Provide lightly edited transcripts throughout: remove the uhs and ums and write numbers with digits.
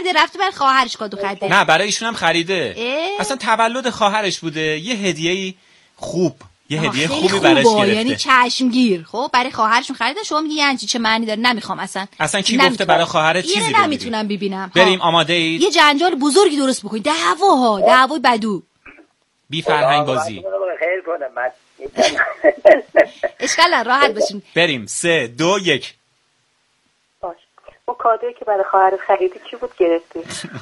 نکرده، رفته برای خواهرش کادو خریده. نه برای ایشون هم خریده. اصلا تولد خواهرش بوده، یه هدیه خوب، یه هدیه خوبی براش گرفته. یعنی چشمگیر. خب برای خواهرشون خریده، شما میگی یعنی چه معنی داره؟ نمیخوام اصلا کی گفته برای خواهرت چیزی بگیری؟ نمیتونم ببینم. بریم، آماده اید؟ یه جنجال بزرگی درست بکنید، دعوای بدو، بی فرهنگ بازی. خیر کنم من. اشکال راحت باشین. بریم 3 2 1. باش. اون کادویی که برای خواهرت خریدی چی بود گرفتی؟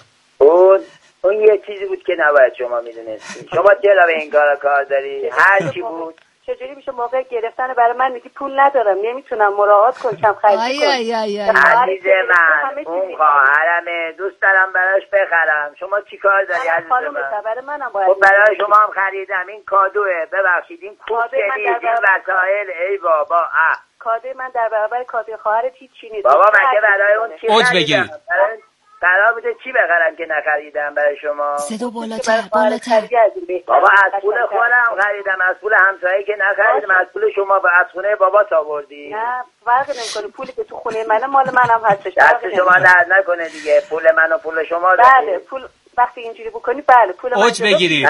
اون یه چیزی بود که نباید شما میدونستی. شما چرا به این کار داری؟ هر چی بود. چجوری میشه موقع گرفتن برای من میگی پول ندارم، نمیتونم مراعات کنم، کم خرج کنم. عزیز من، اون خواهرمه، دوست دارم براش بخرم. شما چی کار داری عزیز من؟ برای منم باید. خب برای شما هم خریدم. این کادوه. ببخشید این کوچه نیست، این وسایل. ای بابا کادوی من در برابر کادوی خواهرت هیچی نیست. بابا مگه برای اون چی اوج بگیر. قرار بوده چی بخرم که نخریدم برای شما؟ صدا بالاتر. بابا از پول خودم خریدم، از پول همسایه که نخریدم، از پول شما از خونه بابات آوردی. نه فرق نمیکنه، پولی که تو خونه منه مال منم هستش. دست شما درد نکنه دیگه، پول من و پول شما. بله پول وقتی اینجوری بکنی بله پول من. اوج بگیرید.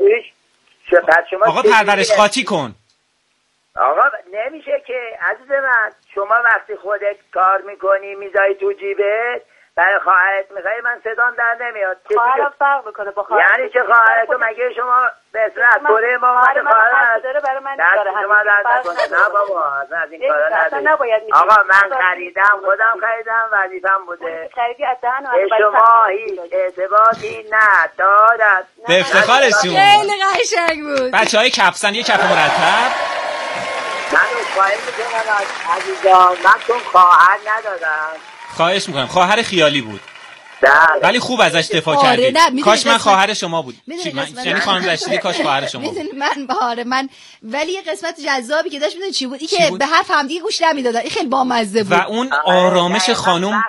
آقا پرورش خاطی کن. آقا نمیشه که عزیز من، شما وقتی خودت کار میکنی میذاری تو جیبت، برای خواهرت میخوای، من صدام در نمیاد. خواهرم فرق میکنه با خواهرت. یعنی چه خواهرتو مگه شما به اصرت کره ما خواهرت داره برای من داره شما در نکنه. نه بابا از این کارا نداری. آقا من خریدم، خودم خریدم، وظیفم بوده. خریدی از دهن شما هیچ اعتباطی ندارد. به افتخارشون. خیلی قشنگ بود. بچهای کفسن یه کف مرتب. من خواهش میکنم عزیزان، من چون خواهر ندادم. خواهش میکنم، خواهر خیالی بود. ولی خوب ازش دفاع کردید. کاش من خواهر شما بود. یعنی خانم رشیدی کاش خواهر شما بود. من ولی یه قسمت جذابی که داشت، میدونی چی بود؟ این که به حرف همدیگه گوش نمیدادن، این خیلی بامزه بود. و اون آرامش خانم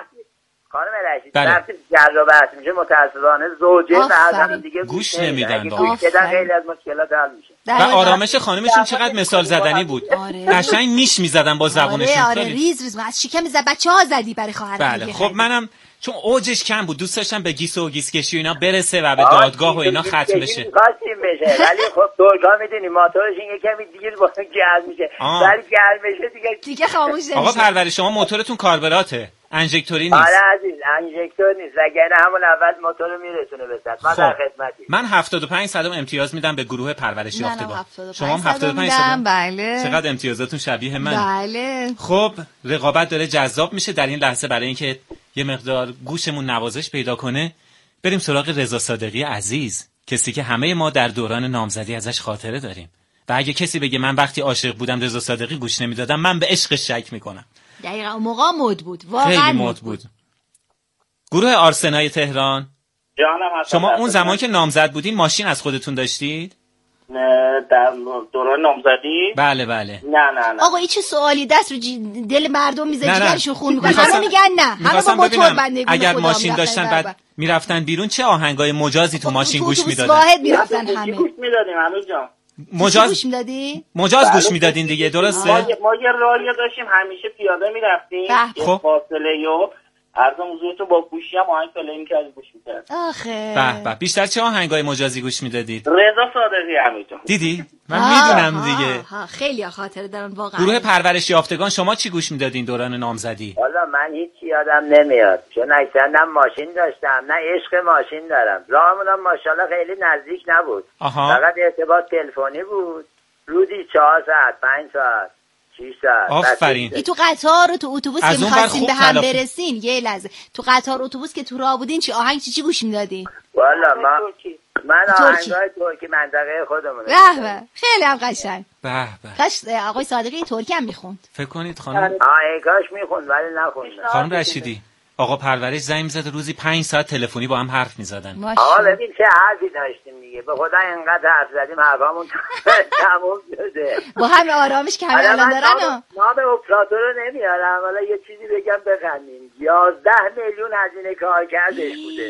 رشیدی وقتی جر بحث میشه متأسفانه زوجه به هم دیگه گوش نمیدن. خیلی از مشکلات حل میشه. و آرامش خانمشون چقدر مثال زدنی بود. قشنگ نیش میزدن با زبونشون. آره ریز از شکم بچه‌ها زدی برای خواهر. بله خب منم چون اوجش کم بود دوست داشتم به گیس و گیس کشی و اینا برسه و به دادگاه و اینا ختم بشه. خواستیم بشه ولی خب ترکا میدونی موتورش این کمی دیگه گرم میشه. ولی گرم بشه دیگه خاموش نمیشه. آقا پرورش شما موتورتون کاربراته، انژکتوری نیست. آره عزیز انژکتور نیست، وگرنه همون اول موتور رو میرسونه به سطح. ما در خدمتی. من 75 صدم امتیاز میدم به گروه پرورش یافتگان. شما هم 75 صدم. بله. چقدر امتیازاتون شبیه من. بله. خب رقابت داره جذاب میشه در این لحظه. برای اینکه یه مقدار گوشمون نوازش پیدا کنه بریم سراغ رضا صادقی عزیز، کسی که همه ما در دوران نامزدی ازش خاطره داریم. و اگه کسی بگه من وقتی عاشق بودم رضا صادقی گوش نمیدادم، من به عشقش شک میکنم. دقیقاً اون موقع مد بود، واقعا خیلی مد بود. گروه آرسنای تهران، جانم شما اون زمان که نامزد بودین ماشین از خودتون داشتید؟ در دوران نامزدی؟ بله بله. نه آقا این چه سوالی؟ دست رو دل مردم میذاری جگرشون خون میکنه. همه میگن نه، همه با موتور بندگی. اگر ماشین داشتن بعد میرفتن بیرون چه آهنگای مجازی تو ماشین گوش میدادن؟ واحد میرفتن همه. گوش میدادیم هنوز جان. مجاز گوش میدادی؟ مجاز گوش میدادین دیگه، درسته؟ ما یه راهی داشتیم همیشه پیاده میرفتیم. خب فاصله و عرض حضورتون با گوشی هم آهنگ پلی می‌کردیم گوش می‌کردیم. آخه به بیشتر چه آهنگای مجازی گوش میدادید؟ رضا صادقی همینطور. دیدی؟ من میدونم دیگه. خیلی خاطره دارن واقعا. گروه پرورش یافتگان شما چی گوش میدادین دوران نامزدی؟ والا من هیچ یادم نمیاد، چون اکثرا ماشین داشتم نه عشق ماشین دارم. راهمون هم ماشاءالله خیلی نزدیک نبود. فقط ارتباط تلفنی بود. روزی 4 ساعت 5 ساعت 6 ساعت. آفرین. ای تو قطار و تو اتوبوس که می‌خواستین به هم برسین، یه لحظه تو قطار اتوبوس که تو راه بودین چی آهنگ چی گوش میدادین؟ والا من آهنگای ترکی منطقه خودمونه. به خیلی هم قشنگ. به کاش آقای صادقی ترکی هم میخوند. فکر کنید خانم کاش میخوند ولی نخوند. خانم رشیدی آقا پرورش زنگ میزد روزی 5 ساعت تلفنی با هم حرف میزدن. آقا ببین چه حرفی داشتیم دیگه، به خدا اینقدر حرف زدیم حرفامون تموم شده. با همه آرامش که همه الان دارن. نام اپراتور رو نمیارم، حالا یه چیزی بگم بخندیم. 11 میلیون هزینه کارکردش بوده.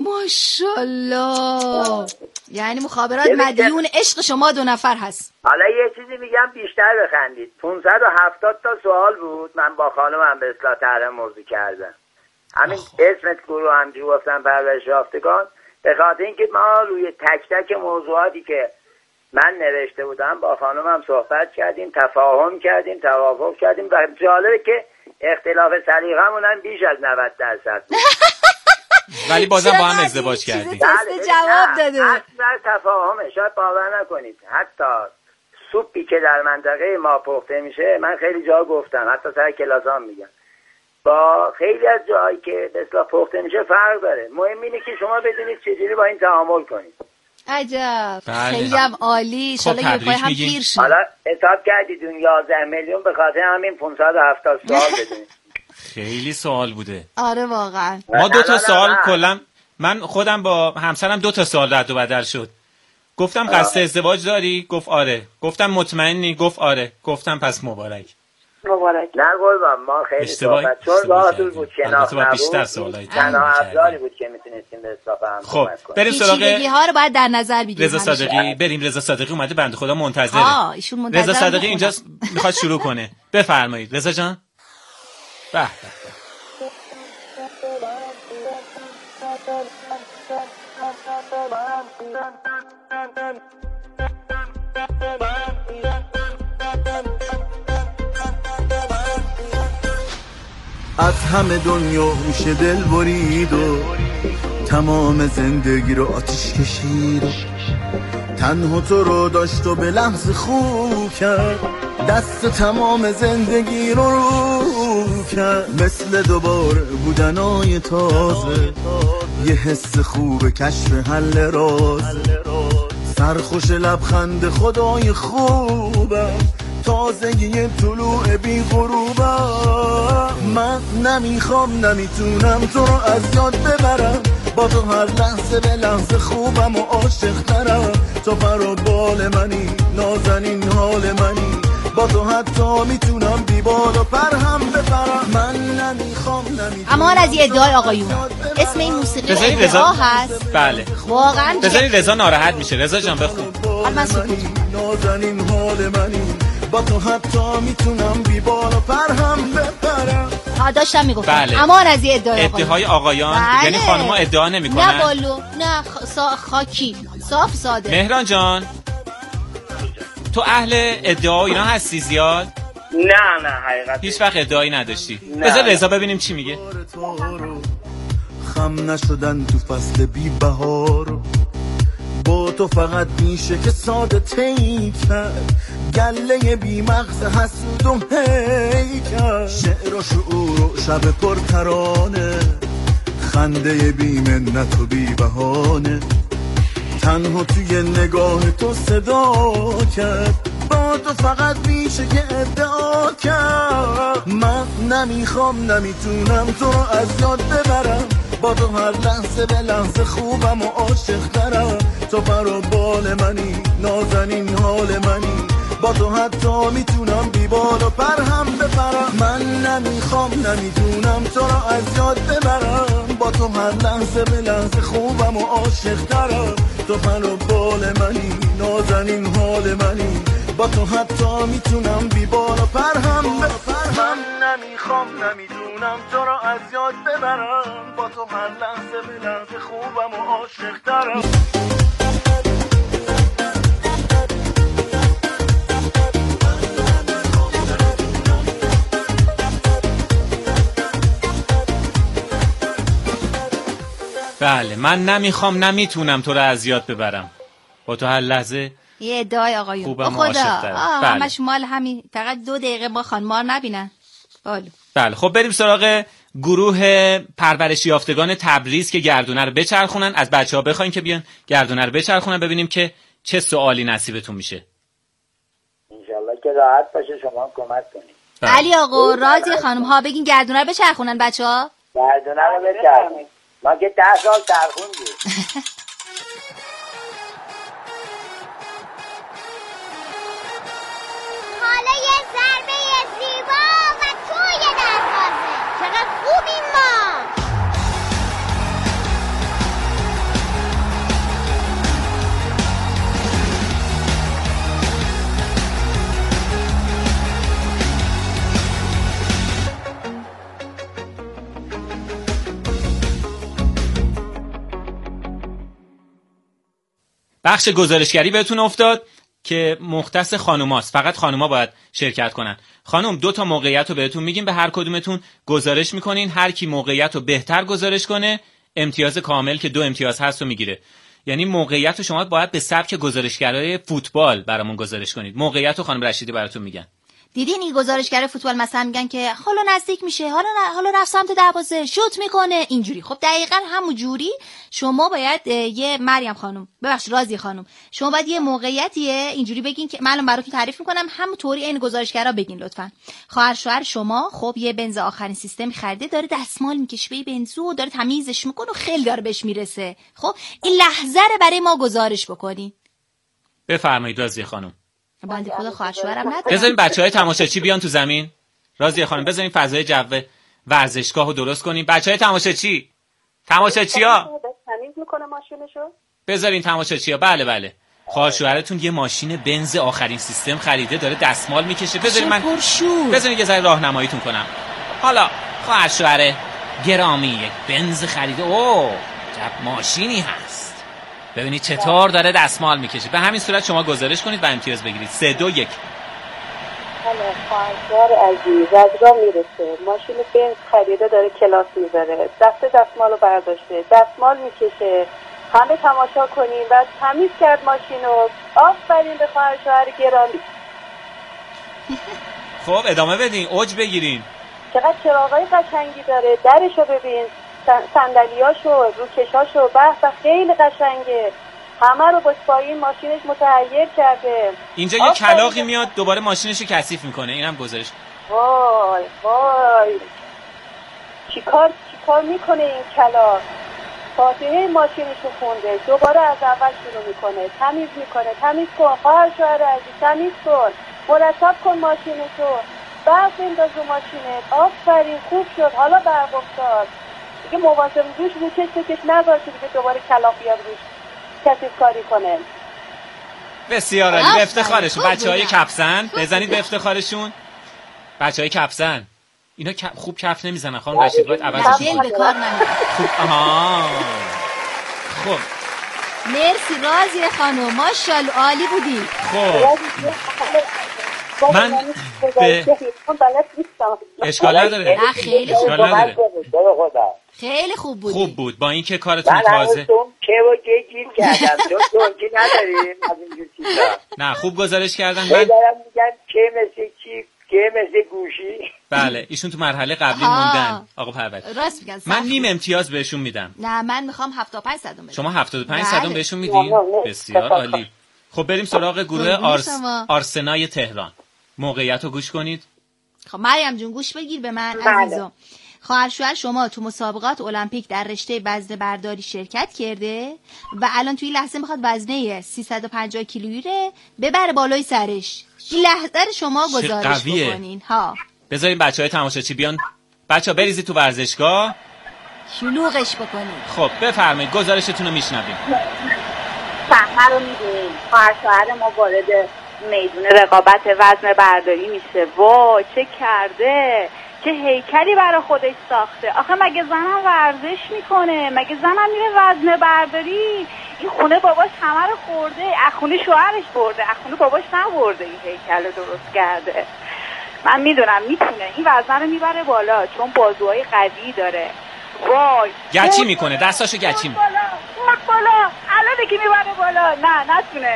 ماشاءالله. یعنی مخابرات مدیون عشق شما 2 نفر هست. حالا یه چیزی میگم بیشتر بخندید. 570 تا سوال بود، من با خانمم به اصلاح طرح موضوع کردم. همین اسمت گروه همجوری گفتم پرورش یافتگان، به خاطر اینکه ما روی تک تک موضوعاتی که من نوشته بودم با خانمم صحبت کردیم، تفاهم کردیم، توافق کردیم و جالبه که اختلاف سلیقه‌مون هم بیش از 90% بود. ولی بازم با هم ازدواج کردیم. جواب داده. حتی تفاهمه، شاید باور نکنید، حتی سوپی که در منطقه ما پخته میشه، من خیلی جا گفتم، حتی سر کلاسام میگم، با خیلی از جایی که به اصطلاح پخته میشه فرق داره. مهم اینه که شما بدونید چجوری با این تعامل کنید. عجب. خیلی هم عالی. ان شاءالله یه پای هم پیر شید. حالا حساب کردید اون 11 میلیون به خاطر همین 570 سوال بدونید. خیلی سوال بوده. آره واقعا. ما 2 تا سوال کلا، من خودم با همسرم 2 تا سوال رد و بدل شد. گفتم قصد ازدواج داری؟ گفت آره. گفتم مطمئنی؟ گفت آره. گفتم پس مبارک. نه قربان، ما خیلی صحبت چون راه دور بود، شناخت نبود، تنها ابزاری بود که میتونستیم به اصطلاح هم کمک کنیم. بریم سراغ ها رو باید در نظر بگیریم. رضا صادقی، بریم. رضا صادقی اومده، بنده خدا منتظره. ایشون منتظر. رضا صادقی اینجا میخواد شروع کنه. بفرمایید رضا جان. به به. از همه دنیا میشه دل برید و تمام زندگی رو آتیش کشید و تنها تو رو داشت و به لحظه خوب کرد، دست تمام زندگی رو کرد، مثل دوباره بودنای تازه، یه حس خوب کشف حل رازه، سرخوش لبخند خدای خوبم، تازگی طلوع بی غروبم. من نمیخوام نمیتونم تو رو از یاد ببرم، با تو هر لحظه به لحظه خوبم و عاشق ترم، تو پر و بال منی، نازنین حال منی، با تو حتی میتونم بی بال و پر هم بپرم. من نمیخوام نمیتونم. اما از یه ادعای آقایون، اسم این موسیقی ادعا هست. بله واقعا بذارید رضا ناراحت میشه. رضا جان بخون. نازنین حال منی، با تو حتی میتونم بی بال و پر هم بپرم. داشتم میگفتم. بله. اما از یه ادعای آقایان. بله. یعنی خانم‌ها ادعا نمیکنن. نه بالو، نه خاکی، صاف ساده. مهران جان تو اهل ادعا اینا هستی زیاد؟ نه حقیقت هیچ وقت ادعایی نداشتی؟ بذار رضا ببینیم چی میگه. خم نشدن تو فصل بی بهار، با تو فقط میشه که ساده تی کرد، گله بی مغز حسود و هیکر، شعر و شعور و شب پر ترانه، خنده بی منت و بی بهانه، تنها توی نگاه تو صدا کرد، با تو فقط میشه که ادعا کرد. من نمیخوام نمیتونم تو رو از یاد ببرم، با تو هر لحظه به لحظه خوبم و عاشق ترم، تو پر و بال منی، نازنین حال منی، با تو حتی میتونم بی بال و پر هم بپرم. من نمیخوام نمیتونم تو رو از یاد ببرم، با تو هر لحظه به لحظه خوبم و عاشق ترم، تو پر و بال منی، نازنین حال منی، با تو حتی میتونم بی بال و پر هم بپرم. من نمیخوام نمیتونم تو رو از یاد ببرم، با تو هر لحظه به لحظه خوبم و عاشق ترم. بله من نمیخوام نمیتونم تو رو از یاد ببرم، با تو هر لحظه یه ادعای آقایون. خوبم و عاشق ترم. بله. همش مال همین، فقط 2 دقیقه با خانم‌ها نبینن. بله خب بریم سراغ گروه پرورش یافتگان تبریز که گردونه رو بچرخونن. از بچه‌ها بخواین که بیان گردونه رو بچرخونن، ببینیم که چه سوالی نصیبتون میشه. انشالله که راحت باشه، شما کمک کنید. علی آقا راضی خانم‌ها بگین گردونه رو بچرخونن بچه‌ها؟ گردونه رو بچرخونن. ما که 10 سال چرخوندیم. حالا یه ضربه زیبا و توی دروازه. چقدر خوبیم ما. بخش گزارشگری بهتون افتاد که مختص خانوماست، فقط خانوما باید شرکت کنن. خانم 2 تا موقعیت رو بهتون میگیم، به هر کدومتون گزارش میکنین، هر کی موقعیت رو بهتر گزارش کنه امتیاز کامل که 2 امتیاز هست رو میگیره. یعنی موقعیت رو شما باید به سبک گزارشگرای فوتبال برامون گزارش کنید. موقعیت رو خانم رشیدی براتون میگن. دیدین این گزارشگر فوتبال مثلا میگن که حالا نزدیک میشه، حالا رفت سمت دروازه، شوت میکنه اینجوری. خب دقیقاً همون جوری شما باید یه مریم خانم، ببخشید رازی خانم، شما باید یه موقعیتیه اینجوری بگین که من براتون تعریف میکنم، همونطوری این گزارشگرا بگین لطفاً. خواهر شوهر شما خب یه بنز آخرین سیستم خریده، داره دستمال میکشه به بنزو، داره تمیزش میکنه و خیلی داره بهش میرسه. خب این لحظه رو برای ما گزارش بکنین. بفرمایید رازی خانم. بنده خدا خواهر شوهرم نداره. بذارین بچهای تماشاچی بیان تو زمین. راضیه خانم بذارین فضای جو ورزشگاهو درست کنین. بچهای تماشاچی، تماشاچی‌ها تمیز میکنه ماشینشو. بذارین تماشاچی‌ها. بله. خواهر شوهرتون یه ماشین بنز آخرین سیستم خریده، داره دستمال میکشه. بذارین یه ذره راهنماییتون کنم. حالا خواهر شوهر گرامی یک بنز خریده. اوه عجب ماشینی هست. ببینید چطور داره دستمال میکشه. به همین صورت شما گزارش کنید و امتیاز بگیرید. 3 2 1. حالا خواهر عزیز از راه میرسه، ماشین بنز خریده، داره کلاس میذاره، دستمالو برداشته، دستمال میکشه، همه تماشا کنین و تمیز کرد ماشینو. آفرین به خواهر شوهر گرامی. خب ادامه بدین، اوج بگیرین. چقدر چراغای قشنگی داره، درشو ببین، صندلیاشو، روکشاشو، به خیلی قشنگه. همه رو با پایین ماشینش متحیر کرده. اینجا یه کلاغی میاد دوباره ماشینشو کثیف میکنه. اینم گزارش. وای چیکار میکنه این کلاغ؟ فاتحه ماشینشو خونده، دوباره از اول شروع میکنه، تمیز میکنه. تمیز کن خواهر شوهر عزیز، تمیز کن، مرتب کن ماشینشو، برق بنداز رو ماشینت. آفرین خوب شد. حالا برق افتاد دیگه، مواظب روش روکش نذار که دیگه دوباره کلاغ بیاد روش کثیف کاری کنه. بسیار عالی. به افتخارشون بچهای کفزن، بزنید به افتخارشون. بچهای کفزن اینا خوب کف نمیزنن خانم رشید، باید عوضش دل به کار نمیاد. خوب خب مرسی رازی خانم، ماشاءالله عالی بودی. خب من اشکال نداره. خیلی خیلی خوب بودی. خوب بود با اینکه کارتون تازه. گیر کردم تو نداریم از اینجور چیزا. نه خوب گزارش کردن. من دارم میگم که مثل گوشی. بله ایشون تو مرحله قبلی موندن آقا پروری. راست میگن. من نیم امتیاز بهشون میدم. نه من میخوام 75 صدم بدم. شما 75 صدم بهشون میدین؟ بسیار عالی. خب بریم سراغ گروه آرسنای تهران. موقعیت رو گوش کنید. خب مریم جون گوش بگیر به من عزیزم. خواهر شوهر شما تو مسابقات المپیک در رشته وزنه برداری شرکت کرده و الان توی لحظه میخواد وزنه 350 کیلویی رو ببره بالای سرش. این لحظه شما گزارش بکنین. بذارین بچهای تماشاچی بیان. بچه‌ها بریزید تو ورزشگاه شلوغش بکنین. خب بفرمایید گزارشتون رو میشنویم. صحنه رو می‌بینیم. خواهر شوهر ما وارد میدون رقابت وزنه برداری میشه. وا چه کرده، چه هیکلی برای خودش ساخته. آخه مگه زنم ورزش میکنه؟ مگه زنم میره وزنه برداری؟ این خونه باباش همه رو خورده، از خونه شوهرش برده، از خونه باباش نبرده. این هیکل رو درست کرده. من میدونم میتونه این وزنه رو میبره بالا چون بازوهای قوی داره. وای گچی میکنه، دستاشو گچی میکنه. بالا الان که میبره بالا. نه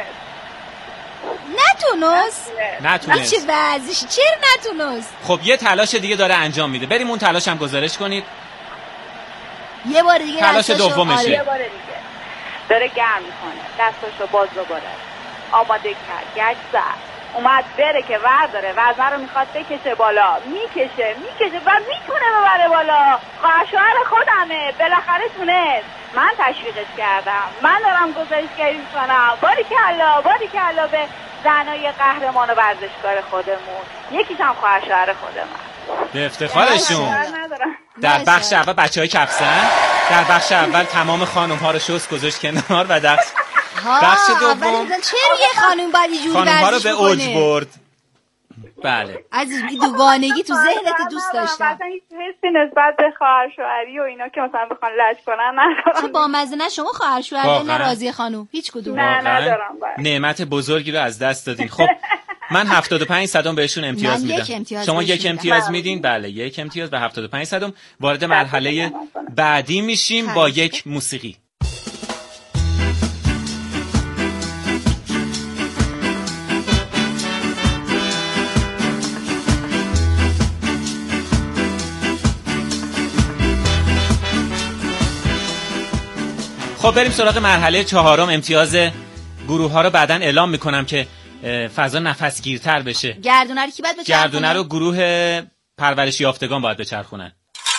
نتونست. چه وضعیش؟ چرا نتونست؟ خب یه تلاش دیگه داره انجام میده. بریم اون تلاش هم گزارش کنید. یه بار دیگه تلاش دومشه. یه بار دیگه داره گرم میکنه، دستاشو باز دوباره آماده کرد، گچ زد، اومد بره که ورداره وزنه رو میخواد بکشه بالا. میکشه و میتونه ببره بالا. خواهر شوهر خودمه، بالاخره تونست. من تشویقش کردم، من دارم گزارشگری میکنم. باریکلا به زنای قهرمان و ورزشکار خودمون. یکیش هم خواهر شوهر خودمون. به افتخارشون. در بخش اول بچهای کفسن، در بخش اول تمام خانم ها رو شست گذاشت کنار و بخش دوم چرا یه خانم باید اینجوری خانم ها رو به اوج برد. بله عزیز این دوگانگی تو ذهنت دوست داشتم. مثلا هیچ حسی نسبت به خواهر شوهری و اینا که مثلا بخوان لج کنن ندارم. چه بامزه. نه شما خواهر شوهر نه راضیه خانم هیچ کدوم. نه ندارم. نعمت بزرگی رو از دست دادین. خب من 75 صدم بهشون امتیاز میدم. شما یک امتیاز میدین؟ بله 1 امتیاز به 75 صدم. وارد مرحله بعدی میشیم با یک موسیقی. خب بریم سراغ مرحله 4. امتیاز گروه ها رو بعداً اعلام میکنم که فضا نفسگیرتر بشه. گردونه رو کی باید بچرخونه؟ گردونه رو گروه پرورش یافتگان باید بچرخونن.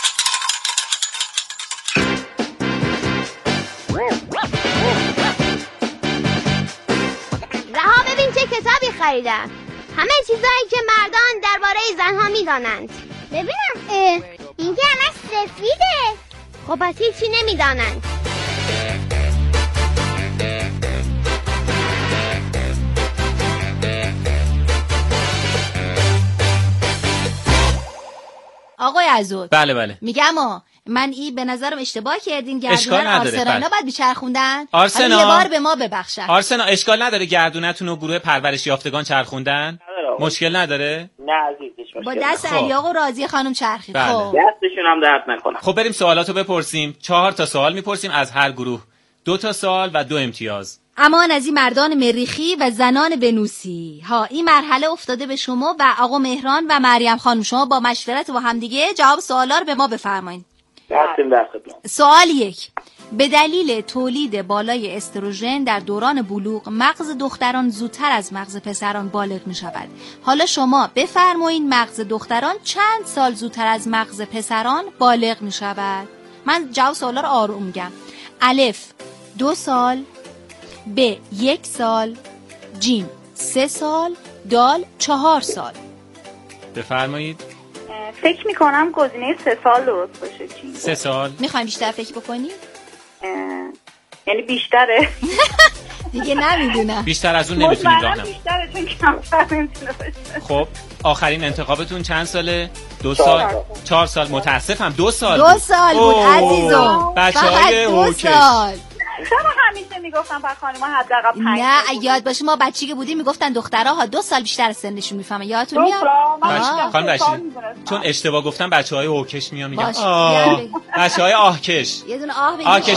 رها ببین چه کتابی خریدم. همه چیزایی که مردان درباره زنها میدانند. ببینم این که همش سفیده. خب پس هیچی نمیدانند. آقای عزوز. بله میگم من این به نظرم اشتباه کردین. گردونه آرسنا اینا باید بیچرخوندن. آرسنا یه بار به ما ببخشن. آرسنا اشکال نداره گردونتون رو گروه پرورش یافتگان چرخوندن؟ مشکل نداره؟ نه عزیزش با دست علی آقا راضیه خانم چرخید. بله. خب دستشون هم درد نکنه. خب بریم سوالاتو بپرسیم. 4 تا سوال میپرسیم از هر گروه. 2 تا سوال و 2 امتیاز. امان از این مردان مریخی و زنان بنوسی. این مرحله افتاده به شما و آقا مهران و مریم خانم. شما با مشورت با همدیگه جواب سوالا رو به ما بفرمایید. سوال 1. به دلیل تولید بالای استروژن در دوران بلوغ مغز دختران زودتر از مغز پسران بالغ می شود. حالا شما بفرمایید مغز دختران چند سال زودتر از مغز پسران بالغ می شود؟ من جواب سوالا رو آروم میگم. الف 2 سال، ب 1 سال، جیم 3 سال، دال 4 سال. بفرمایید. فکر میکنم گزینه 3 سال درست باشه. 3 سال. میخوایم بیشتر فکر بکنی؟ یعنی بیشتره. دیگه نمیدونم. بیشتر از اون نمیتونید راهنمایی. بیشتره چون کمتر نمیتونه باشه. خب آخرین انتخابتون چند ساله؟ 2 سال. 4 سال. متاسفم 2 سال. 2 سال بود عزیزم. بچه‌های 2 سال. چرا همیشه میگفتن بر خانم‌ها حداقل 5 نه یاد باشه ما بچگی که بودیم میگفتن دخترها 2 سال بیشتر از سنشون میفهمن. یادتون میاد؟ خانم رشید چون اشتباه گفتم بچه‌های اوکش میان میگن بچه‌های آهکش. یه دونه آه بگید. آهکش.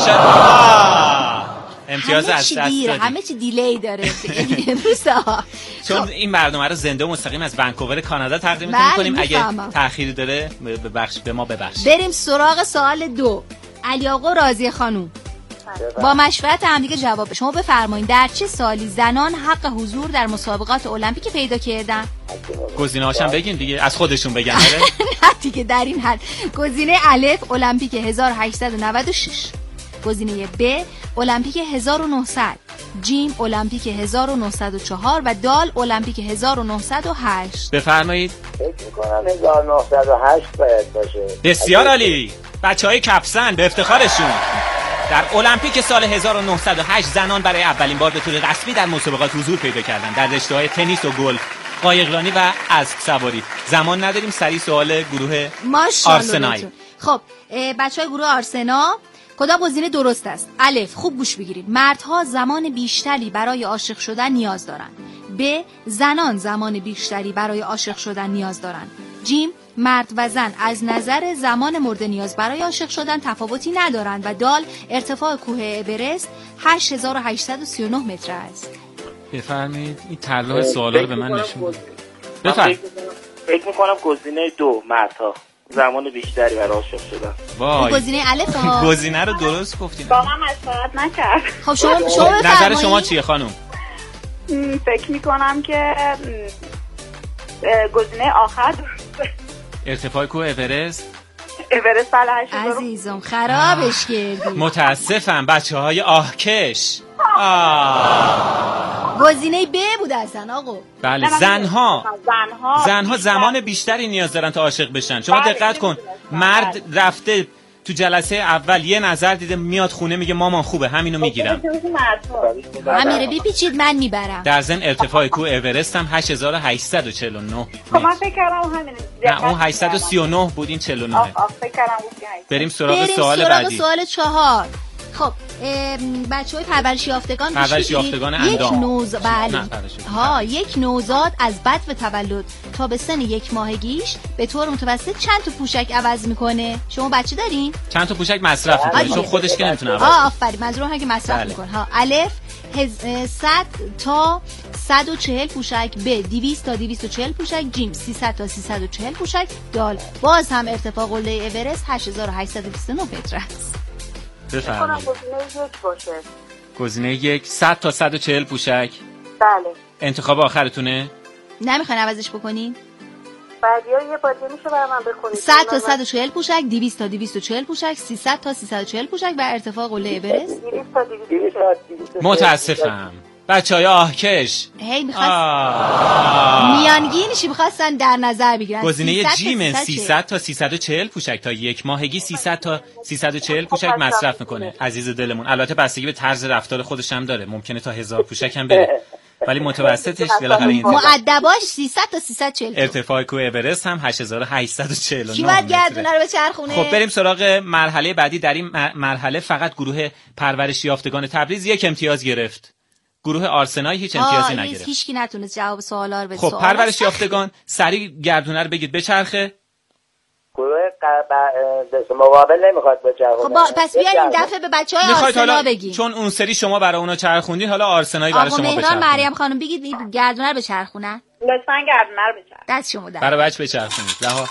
امتیاز از دست دادی. همه چی دیلی داره. روسا چون این برنامه رو زنده و مستقیم از ونکوور کانادا تقدیم می‌کنیم. اگه تأخیری داره به ما ببخشید. بریم سراغ سوال 2. علی آقا راضیه خانم با مشورت همدیگه جواب شما بفرمایید. در چه سالی زنان حق حضور در مسابقات المپیک پیدا کردن؟ گزینه‌هاشم بگین دیگه از خودشون بگن. نه دیگه در این حد. گزینه الف المپیک 1896، گزینه ب المپیک 1900، جیم المپیک 1904 و دال المپیک 1908. بفرمایید. فکر می‌کنم 1908 باید باشه. بسیار عالی. بچه‌های کپسن به افتخارشون. در المپیک سال 1908 زنان برای اولین بار به طور رسمی در مسابقات حضور پیدا کردند در رشته‌های تنیس و گلف، قایقرانی و اسب سواری. زمان نداریم، سریع سوال گروه آرسنال. خب بچه‌های گروه آرسنال کدام گزینه درست است؟ الف خوب گوش بگیرید. مردها زمان بیشتری برای عاشق شدن نیاز دارند. ب زنان زمان بیشتری برای عاشق شدن نیاز دارند. جیم مرد و زن از نظر زمان مورد نیاز برای عاشق شدن تفاوتی ندارند و دال ارتفاع کوه اورست 8839 متر است. بفرمایید. این طرح سوالا رو به من نشون بدید. بفرمایید. فکر می‌کنم گزینه 2 مردها زمان بیشتری برای عاشق شدن. وای گزینه الف ها. گزینه رو درست گفتین. با من مشورت نکرد. خب شما نظر شما چیه خانم؟ فکر می‌کنم که گزینه آخر ارتفاع کوه اورست. بله. عزیزم خرابش کردی. متاسفم بچه‌های آهکش. گزینه ب بود اصلا آقا. بله زنها زمان بیشتری نیاز دارن تا عاشق بشن. شما دقت کن مرد رفته تو جلسه اول یه نظر دیده میاد خونه میگه مامان خوبه همینو میگیرم. امیره بپیچید من میبرم. در ضمن ارتفاع کوه اورست هم 8849. خب من فکر کردم همینه. نه اون 839 بود این 49. فکر کردم بریم سراغ سوال بعدی. سوال 4. خب بچه‌های پرورش یافتگان یک نوزاد از بدو تولد تا به سن 1 ماهگیش به طور متوسط چند تا پوشک عوض میکنه؟ شما بچه دارین؟ چند تا پوشک مصرف میکنه چون خودش که نمیتونه عوض کنه. آفرین منظورم هم که مصرف میکنه. الف 100 تا 140 پوشک، ب 200 تا 240 پوشک، جیم 300 تا 340 پوشک، دال باز هم ارتفاع قله اورست 8829 متر است. بفرمایید. گزینه 1 باشه. گزینه 1 100 تا 140 پوشک. بله. انتخاب آخرتونه؟ نمیخواین عوضش بکنین؟ بعدیا یه بار میشه برای من بخونید. 100 تا 140 پوشک، 200 تا 240 پوشک، 300 تا 340 پوشک و ارتفاع قله اورست 200 تا 240. متاسفم. بچه‌های آهکش هی می‌خواست میانگینشی می‌خواستن در نظر بگیرن. گزینه جیم 300 تا 340 پوشک تا 1 ماهگی 300 تا 340 پوشک مصرف میکنه. عزیز دلمون البته بستگی به طرز رفتار خودش هم داره، ممکنه تا 1000 پوشک هم بره ولی متوسطش بالاخره این مؤدباش 300 تا 340. ارتفاع کوه اورست هم 8849. کی باید گردونه رو بچرخونه؟ خب بریم سراغ مرحله بعدی. در این مرحله فقط گروه پرورش یافتگان تبریز 1 امتیاز گرفت. گروه آرسنال هیچ امتیازی نگرفت. هیچ کی نتونست جواب سوالا رو بده. خب پرورش یافتگان سریع گردونه رو بگید بچرخه. گروه مقابل نمیخواد بچرخونه. خب پس بیاین این دفعه به بچهای آرسنال بگین. چون اون سری شما برای اونا چرخوندین حالا آرسنالی برای شما بچرخونه. مهران مریم خانم بگید گردونه رو بچرخونن. لطفاً گردونه رو بچرخونن. دست شما در. برای بچه بچرخونید. رها.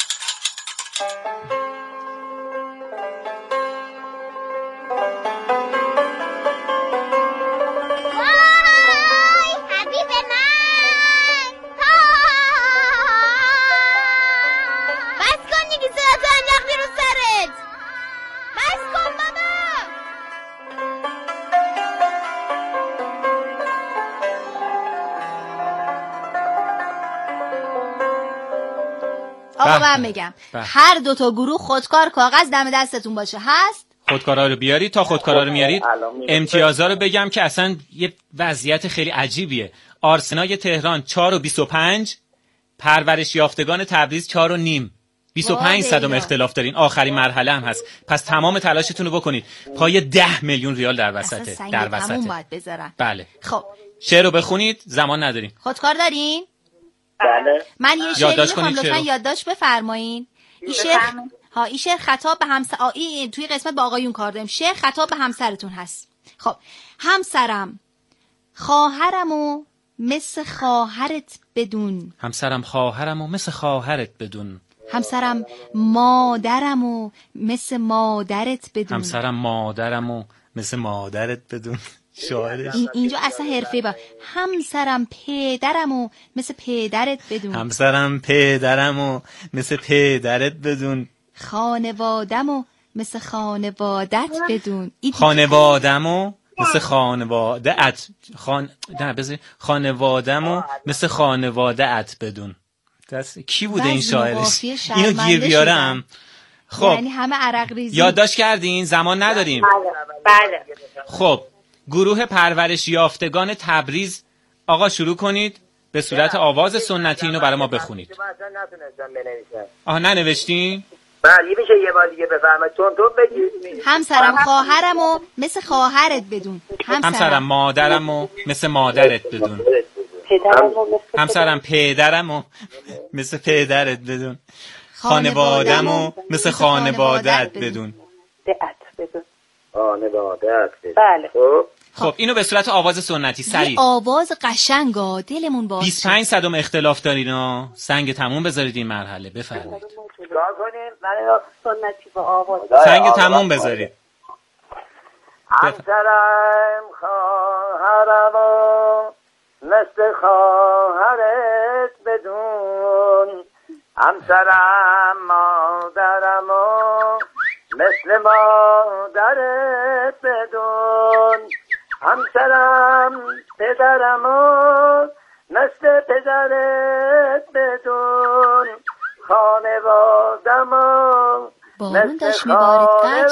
آقا من میگم هر 2 تا گروه خودکار کاغذ دم دستتون باشه. هست؟ خودکارا رو بیارید. تا خودکارا رو میارید امتیازا رو بگم که اصلا یه وضعیت خیلی عجیبیه. آرسنال تهران 4.25، پرورش یافتگان تبریز 4.5. 25 صدم اختلاف دارین. آخرین مرحله هم هست. پس تمام تلاشتون رو بکنید. پای 10 میلیون ریال در وسطه. در وسطه. باید بذارن. بله. خب شعر رو بخونید. زمان نداریم. خودکار دارین؟ بله. من یه شعر میخوام لطفاً یادداشت بفرمایین. این شعر خطاب به همسر توی قسمت با آقایون کار داریم. شعر خطاب به همسرتون هست. خب همسرم خواهرمو مثل خواهرت بدون. همسرم خواهرمو مثل خواهرت بدون. همسرم مادرمو مثل مادرت بدون. همسرم مادرمو مثل مادرت بدون. شاعرش اینجا اصلا حرفه با همسرم پدرمو مثل پدرت بدون. همسرم پدرمو مثل پدرت بدون. خانوادمو مثل خانوادت بدون. خانوادمو مثل خانواده‌ات خانوادمو مثل خانواده‌ات بدون. کی بوده این شاعرش؟ اینو گیر بیارم. خب یعنی همه عرق ریزی. یادداشت کردین؟ زمان نداریم. بله. خب گروه پرورش یافتگان تبریز آقا شروع کنید به صورت آواز سنتی اینو برای ما بخونید. آها ننوشتین؟ بله میشه یه بار دیگه بفرمایید تون بگید. همسرم خواهرمو مثل خواهرت بدون. همسرم مادرمو مثل مادرت بدون. همسرم پدرمو مثل پدرت بدون. خانوادمو مثل خانوادت بدون. خانوادت بدون. بله. خب اینو به صورت آواز سنتی سریع. آواز قشنگا دلمون باز. 25 صدم اختلاف دارین. سنگ تموم بذارید این مرحله. بفرمایید. چیکار کنیم؟ من سنتی با آواز. سنگ تموم بذارید. همسرم خواهرمو مثل خواهرت بدون. همسرم مادرمو مثل مادرت بدون. همسرم پدرمو مثل پدرت بدون. خانوادمو بارون داشت میبارید قطع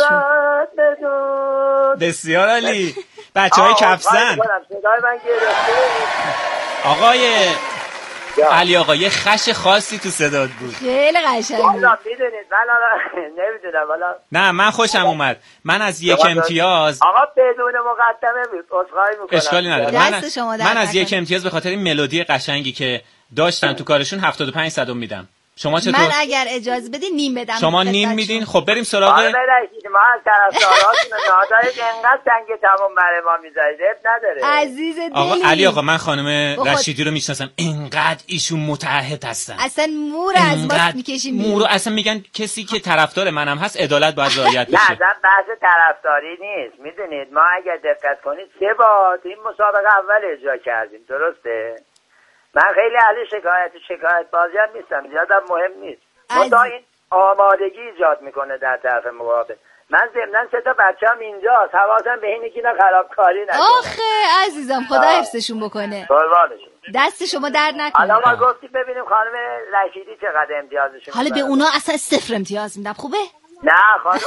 شد. بسیار عالی. بچه‌های کفزن. صدای من گرفته. آقای علی آقا یه خش خاصی تو صدات بود. خیلی قشنگ. والا میدونید من نمیدونم والا. نه من خوشم اومد. من از یک امتیاز آقا بدون مقدمه بود. عذرخواهی میکنم. اشکالی نداره. من از یک امتیاز به خاطر این ملودی قشنگی که داشتن تو کارشون 75 صدم میدم. شما چطور؟ من اگر اجازه بدین نیم بدم. شما نیم میدین؟ خب بریم سراغ ما از طرفداراتون نادارید انقدر سنگ تمام برای ما میذارید نداره. عزیز دلی. آقا علی آقا من خانم رشیدی رو میشناسم، اینقدر ایشون متعهد هستن، اصلا مور از ما میکشیم مورو اصلا میگن کسی که طرفدار منم هست عدالت باید رعایت بشه. نه اصلا بحث طرفداری نیست. میدونید ما اگر دقت کنید 3 بار این مسابقه اول اجرا کردیم، درسته؟ من خیلی اهل شکایت بازی هم نیستم، زیادم مهم نیست. تا این آمادگی ایجاد میکنه در طرف مقابل. من ضمناً 3 تا بچه‌ام اینجاست، حواسم به اینه که اینا خرابکاری نکنه. آخه عزیزم خدا حفظشون بکنه. قربانشون. دست شما درد نکنه. حالا ما گفتیم ببینیم خانم رشیدی چقدر امتیازشون. حالا به اونا اصلا 0 امتیاز میدم، خوبه؟ نه خانم.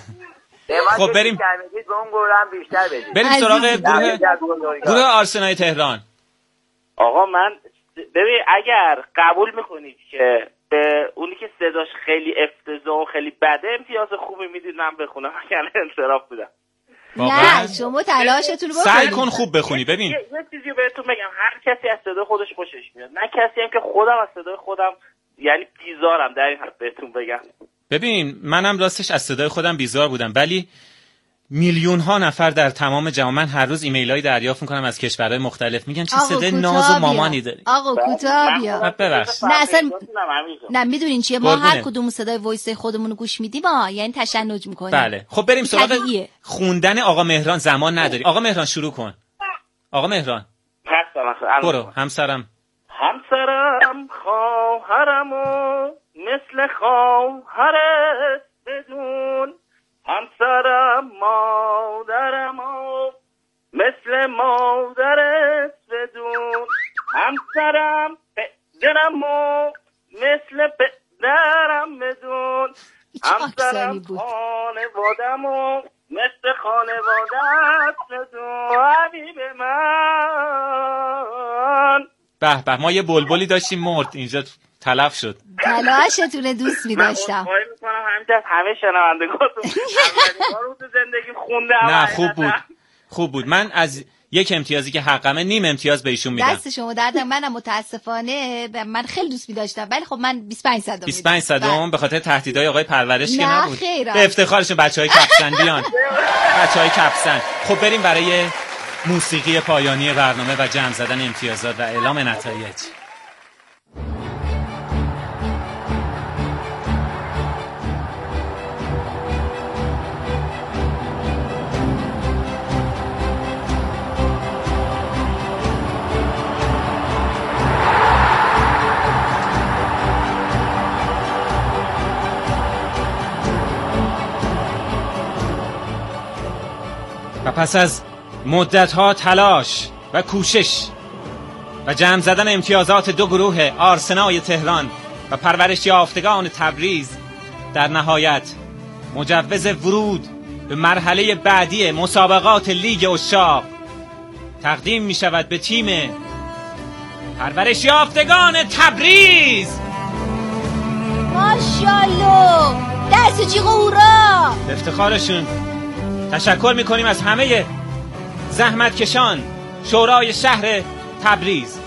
خب بریم به اون گروه هم بیشتر بدید. بریم سراغ گروه آرسنال تهران. آقا من ببین اگر قبول میکنید که به اونی که صداش خیلی افتضاح و خیلی بده امتیاز خوبی میدید من بخونم، یعنی انصراف بدم. نه شما تلاشتون رو بکنید، سعی کن خوب بخونی. ببین یه چیزی بهتون بگم، هر کسی از صدای خودش خوشش میاد، نه کسی هم که خودم از صدای خودم یعنی بیزارم. در این حد بهتون بگم ببین منم راستش از صدای خودم بیزار بودم، ولی میلیون ها نفر در تمام جهان، من هر روز ایمیلای دریافت میکنم از کشورهای مختلف، میگن چه صدای ناز و مامانی داری. آقا کوتاه بیا. ببخشید. نه اصلا نه میدونین چیه، ما هر کدوم صدای وایس خودمون رو گوش میدیم یعنی تشنج میکنیم. بله خب بریم سراغ خوندن آقا مهران. زمان نداری. آقا مهران شروع کن. آقا مهران برو. همسرم خواهرم و مثل خواهرت بدون، همسرم مادرم و مثل مادرت بدون، همسرم پدرم و مثل پدرم بدون، همسرم خانوادم و مثل خانوادت بدون، حبیب من. به به ما یه بلبلی داشتیم مرد اینجا تلف شد. تلاشتونه دوست می داشتم. من خواهی میکنم همه شنوندگاتون اولین بار رو تو زندگیم خوندم. نه خوب بود. من از یک امتیازی که حقمه نیم امتیاز به ایشون میدم. دست شما دردم. منم متاسفانه من خیلی دوست می داشتم، ولی خب من 25 صدم 25 صدم به خاطر تهدیدهای آقای پرورش که نبود. خیرم. به افتخارشون بچهای کپسن بیان. بچهای کپسن. خب بریم برای موسیقی پایانی برنامه و جمع زدن امتیازات و اعلام نتایج. و پس از مدت‌ها تلاش و کوشش و جمع زدن امتیازات 2 گروه آرسنال تهران و پرورش یافتگان تبریز، در نهایت مجوز ورود به مرحله بعدی مسابقات لیگ عشاق تقدیم می شود به تیم پرورش یافتگان تبریز. ماشاءالله دست چی قورا. افتخارشون تشکر میکنیم از همه زحمتکشان شورای شهر تبریز،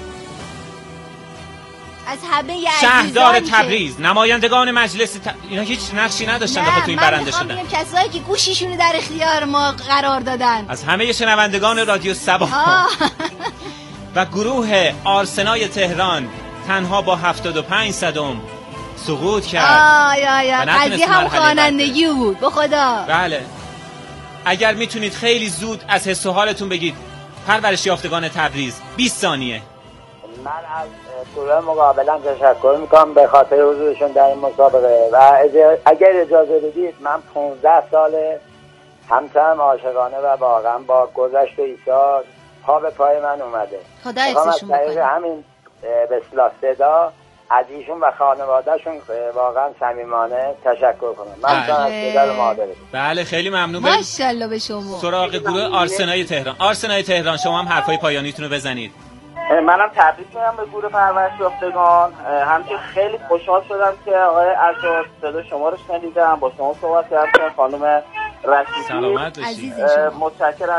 از همه شهردار تبریز، نمایندگان مجلس اینا هیچ نقشی نداشتن بخاطر این برنده شدن. من کسایی که گوشیشونو در اختیار ما قرار دادن، از همه شنوندگان رادیو سبا و گروه آرسنال تهران تنها با 75 صدم سقوط کرد. قضیه هم خوانندگی بود به خدا. بله اگر میتونید خیلی زود از حس و حالتون بگید پرورش یافتگان تبریز. 20 ثانیه. من از گروه مقابلم تشکر میکنم به خاطر حضورشون در این مسابقه و اگر اجازه بدید من 15 سال همسرم عاشقانه و واقعا با گذشت ایثار پا به پای من اومده. خدا حفظشون بکنه. همین به اصطلاح صدا از ایشون و خانوادهشون واقعا صمیمانه تشکر کنم. من از پدر مادرم. بله خیلی ممنون. ماشاءالله به شما. سراغ گروه آرسنای تهران. آرسنای تهران شما هم حرفای پایانیتون رو بزنید. منم تبریک میگم به گروه پرورش یافتگان. همچنین خیلی خوشحال شدم که آقای ارشد صدا شما رو شنیدم، با شما صحبت کردم. خانم رشیدی سلامت باشید. متشکرم.